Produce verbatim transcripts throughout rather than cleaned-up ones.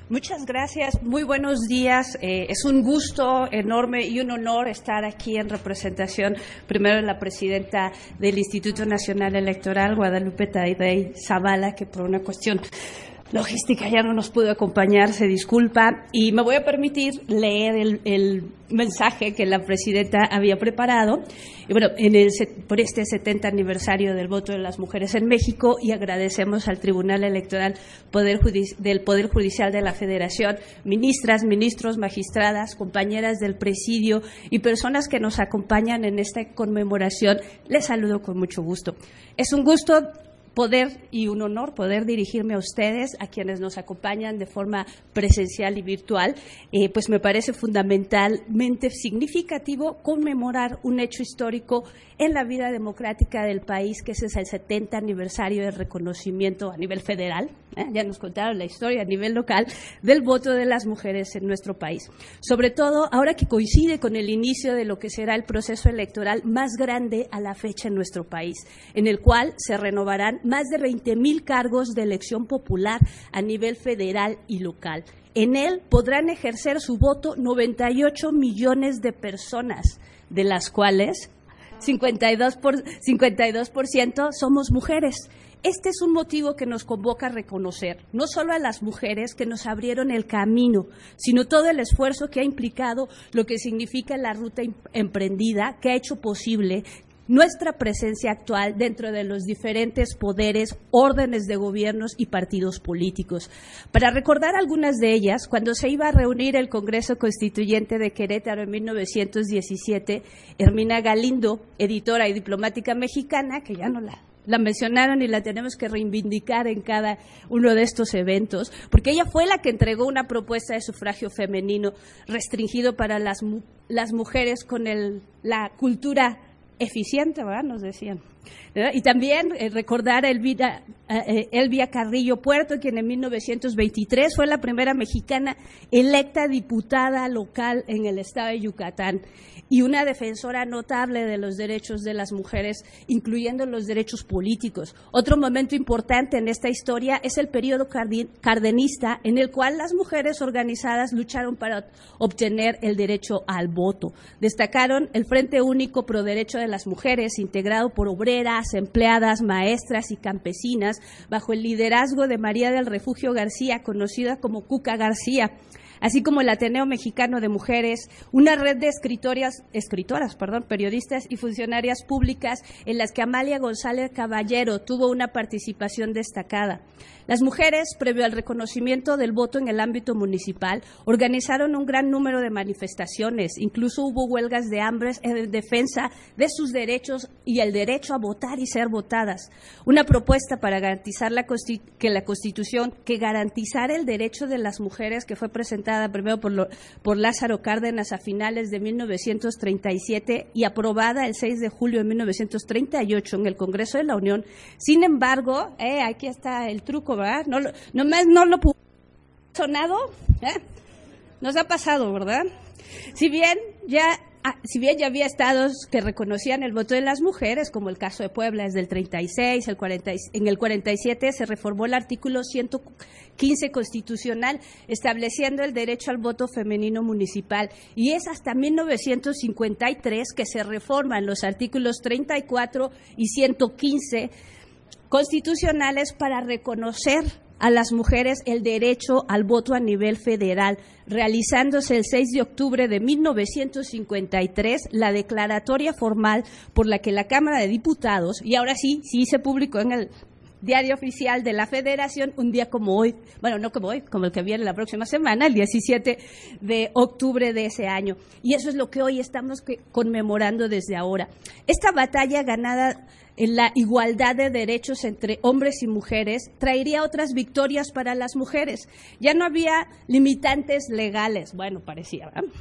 Muchas gracias, muy buenos días. Eh, es un gusto enorme y un honor estar aquí en representación, primero de la presidenta del Instituto Nacional Electoral, Guadalupe Taddei Zavala, que por una cuestión logística ya no nos pudo acompañar, se disculpa, y me voy a permitir leer el, el mensaje que la presidenta había preparado, y bueno, en el, por este setenta aniversario del voto de las mujeres en México, y agradecemos al Tribunal Electoral Poder Judici- del Poder Judicial de la Federación, ministras, ministros, magistradas, compañeras del presidio y personas que nos acompañan en esta conmemoración. Les saludo con mucho gusto. Es un gusto poder y un honor poder dirigirme a ustedes, a quienes nos acompañan de forma presencial y virtual. Eh, pues me parece fundamentalmente significativo conmemorar un hecho histórico en la vida democrática del país, que ese es el setenta aniversario del reconocimiento a nivel federal, ¿eh? Ya nos contaron la historia a nivel local, del voto de las mujeres en nuestro país. Sobre todo ahora que coincide con el inicio de lo que será el proceso electoral más grande a la fecha en nuestro país, en el cual se renovarán más de veinte mil cargos de elección popular a nivel federal y local. En él podrán ejercer su voto noventa y ocho millones de personas, de las cuales cincuenta y dos por, cincuenta y dos por ciento somos mujeres. Este es un motivo que nos convoca a reconocer no solo a las mujeres que nos abrieron el camino, sino todo el esfuerzo que ha implicado lo que significa la ruta emprendida, que ha hecho posible nuestra presencia actual dentro de los diferentes poderes, órdenes de gobiernos y partidos políticos. Para recordar algunas de ellas, cuando se iba a reunir el Congreso Constituyente de Querétaro en mil novecientos diecisiete, Hermina Galindo, editora y diplomática mexicana, que ya no la La mencionaron y la tenemos que reivindicar en cada uno de estos eventos, porque ella fue la que entregó una propuesta de sufragio femenino restringido para las, las mujeres con el, la cultura eficiente, ¿verdad? Nos decían. ¿Verdad? Y también eh, recordar a Elvira, eh, Elvia Carrillo Puerto, quien en mil novecientos veintitrés fue la primera mexicana electa diputada local en el estado de Yucatán y una defensora notable de los derechos de las mujeres, incluyendo los derechos políticos. Otro momento importante en esta historia es el periodo cardenista, en el cual las mujeres organizadas lucharon para obtener el derecho al voto. Destacaron el Frente Único Pro Derecho de las Mujeres, integrado por obreras, empleadas, maestras y campesinas, bajo el liderazgo de María del Refugio García, conocida como Cuca García, así como el Ateneo Mexicano de Mujeres, una red de escritoras, escritoras, perdón, periodistas y funcionarias públicas en las que Amalia González Caballero tuvo una participación destacada. Las mujeres, previo al reconocimiento del voto en el ámbito municipal, organizaron un gran número de manifestaciones, incluso hubo huelgas de hambre en defensa de sus derechos y el derecho a votar y ser votadas. Una propuesta para garantizar la que la Constitución, que garantizara el derecho de las mujeres, que fue presentada primero por, lo, por Lázaro Cárdenas a finales de mil novecientos treinta y siete y aprobada el seis de julio de mil novecientos treinta y ocho en el Congreso de la Unión. Sin embargo, eh, aquí está el truco, ¿verdad? No, lo, no, no lo pudo sonado, ¿eh? Nos ha pasado, ¿verdad? Si bien ya Ah, si bien ya había estados que reconocían el voto de las mujeres, como el caso de Puebla desde el treinta y seis, el cuarenta, en el cuarenta y siete se reformó el artículo ciento quince constitucional, estableciendo el derecho al voto femenino municipal, y es hasta mil novecientos cincuenta y tres que se reforman los artículos treinta y cuatro y ciento quince constitucionales para reconocer a las mujeres el derecho al voto a nivel federal, realizándose el seis de octubre de mil novecientos cincuenta y tres la declaratoria formal por la que la Cámara de Diputados, y ahora sí, sí se publicó en el Diario Oficial de la Federación, un día como hoy, bueno, no como hoy, como el que viene la próxima semana, el diecisiete de octubre de ese año. Y eso es lo que hoy estamos conmemorando desde ahora. Esta batalla ganada en la igualdad de derechos entre hombres y mujeres traería otras victorias para las mujeres. Ya no había limitantes legales, bueno, parecía, ¿verdad?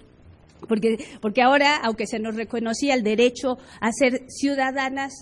Porque, porque ahora, aunque se nos reconocía el derecho a ser ciudadanas,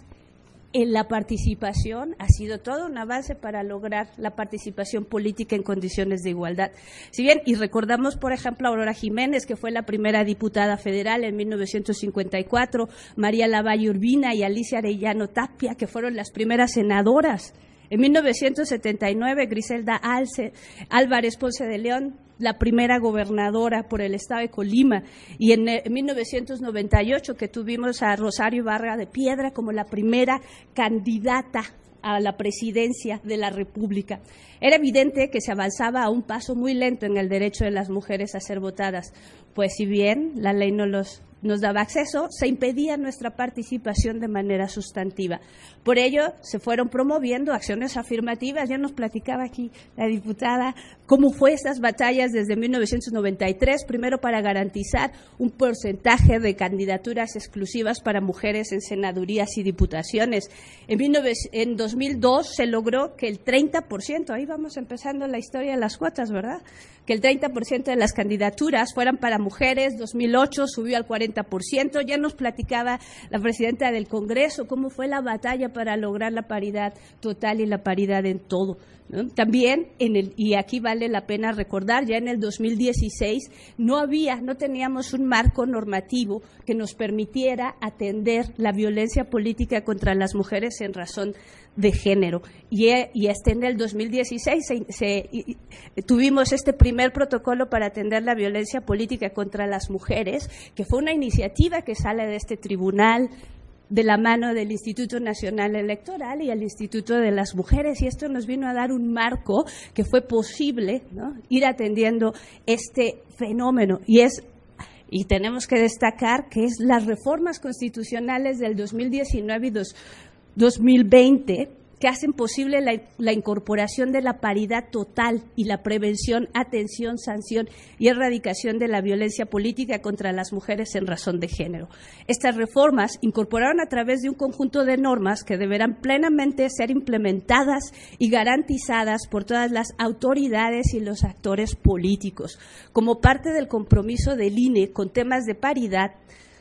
en la participación ha sido todo una base para lograr la participación política en condiciones de igualdad. Si bien, y recordamos, por ejemplo, a Aurora Jiménez, que fue la primera diputada federal en mil novecientos cincuenta y cuatro, María Lavalle Urbina y Alicia Arellano Tapia, que fueron las primeras senadoras En mil novecientos setenta y nueve, Griselda Alce, Álvarez Ponce de León, la primera gobernadora por el estado de Colima, y en, en mil novecientos noventa y ocho que tuvimos a Rosario Ibarra de Piedra como la primera candidata a la presidencia de la República. Era evidente que se avanzaba a un paso muy lento en el derecho de las mujeres a ser votadas, pues si bien la ley no los nos daba acceso, se impedía nuestra participación de manera sustantiva. Por ello, se fueron promoviendo acciones afirmativas. Ya nos platicaba aquí la diputada cómo fue estas batallas desde mil novecientos noventa y tres, primero para garantizar un porcentaje de candidaturas exclusivas para mujeres en senadurías y diputaciones. En dos mil dos se logró que el treinta por ciento, ahí vamos empezando la historia de las cuotas, ¿verdad?, que el treinta por ciento de las candidaturas fueran para mujeres. dos mil ocho subió al cuarenta por ciento. Ya nos platicaba la presidenta del Congreso cómo fue la batalla para lograr la paridad total y la paridad en todo, ¿no? También, en el, y aquí vale la pena recordar, ya en el dos mil dieciséis no había, no teníamos un marco normativo que nos permitiera atender la violencia política contra las mujeres en razón de género. Y, y hasta en el dos mil dieciséis se, se, y, tuvimos este primer protocolo para atender la violencia política contra las mujeres, que fue una iniciativa que sale de este tribunal de la mano del Instituto Nacional Electoral y el Instituto de las Mujeres, y esto nos vino a dar un marco que fue posible, ¿no?, ir atendiendo este fenómeno. Y es y tenemos que destacar que es las reformas constitucionales del dos mil diecinueve y dos mil veinte que hacen posible la, la incorporación de la paridad total y la prevención, atención, sanción y erradicación de la violencia política contra las mujeres en razón de género. Estas reformas incorporaron a través de un conjunto de normas que deberán plenamente ser implementadas y garantizadas por todas las autoridades y los actores políticos, como parte del compromiso del I N E con temas de paridad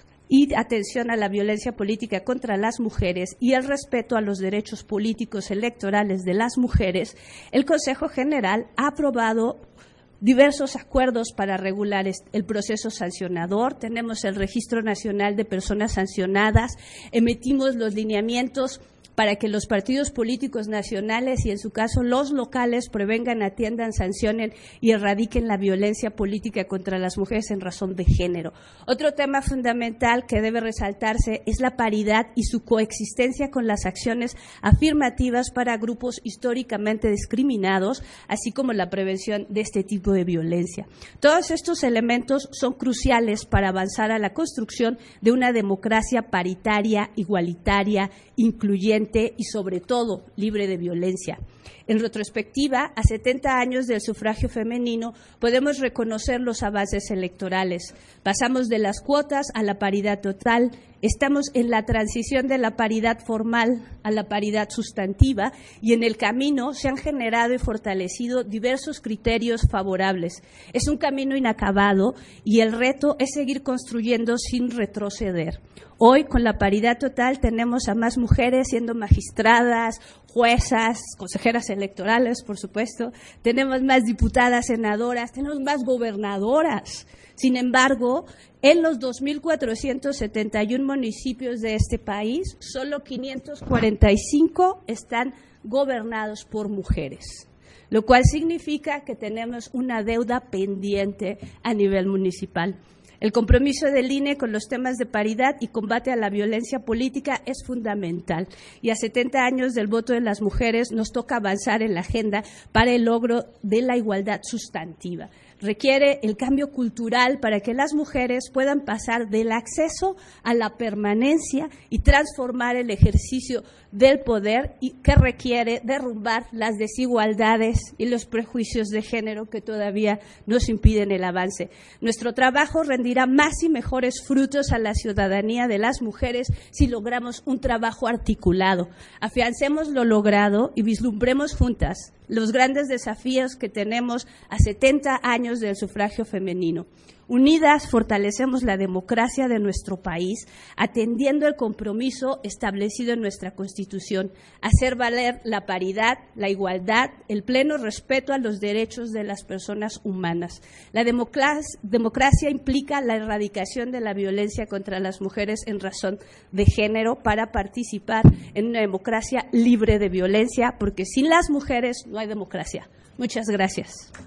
y atención a la violencia política contra las mujeres y el respeto a los derechos políticos electorales de las mujeres. El Consejo General ha aprobado diversos acuerdos para regular el proceso sancionador. Tenemos el Registro Nacional de Personas Sancionadas, emitimos los lineamientos para que los partidos políticos nacionales y, en su caso, los locales prevengan, atiendan, sancionen y erradiquen la violencia política contra las mujeres en razón de género. Otro tema fundamental que debe resaltarse es la paridad y su coexistencia con las acciones afirmativas para grupos históricamente discriminados, así como la prevención de este tipo de violencia. Todos estos elementos son cruciales para avanzar a la construcción de una democracia paritaria, igualitaria, incluyente y, sobre todo, libre de violencia. En retrospectiva, a setenta años del sufragio femenino, podemos reconocer los avances electorales. Pasamos de las cuotas a la paridad total, estamos en la transición de la paridad formal a la paridad sustantiva y en el camino se han generado y fortalecido diversos criterios favorables. Es un camino inacabado y el reto es seguir construyendo sin retroceder. Hoy, con la paridad total, tenemos a más mujeres siendo magistradas, juezas, consejeras electorales, por supuesto, tenemos más diputadas, senadoras, tenemos más gobernadoras. Sin embargo, en los dos mil cuatrocientos setenta y uno municipios de este país, solo quinientos cuarenta y cinco están gobernados por mujeres, lo cual significa que tenemos una deuda pendiente a nivel municipal. El compromiso del I N E con los temas de paridad y combate a la violencia política es fundamental, y a setenta años del voto de las mujeres nos toca avanzar en la agenda para el logro de la igualdad sustantiva. Requiere el cambio cultural para que las mujeres puedan pasar del acceso a la permanencia y transformar el ejercicio del poder, y que requiere derrumbar las desigualdades y los prejuicios de género que todavía nos impiden el avance. Nuestro trabajo rendirá más y mejores frutos a la ciudadanía de las mujeres si logramos un trabajo articulado. Afiancemos lo logrado y vislumbremos juntas los grandes desafíos que tenemos a setenta años del sufragio femenino. Unidas fortalecemos la democracia de nuestro país, atendiendo el compromiso establecido en nuestra Constitución, hacer valer la paridad, la igualdad, el pleno respeto a los derechos de las personas humanas. La democracia, democracia implica la erradicación de la violencia contra las mujeres en razón de género para participar en una democracia libre de violencia, porque sin las mujeres no hay democracia. Muchas gracias.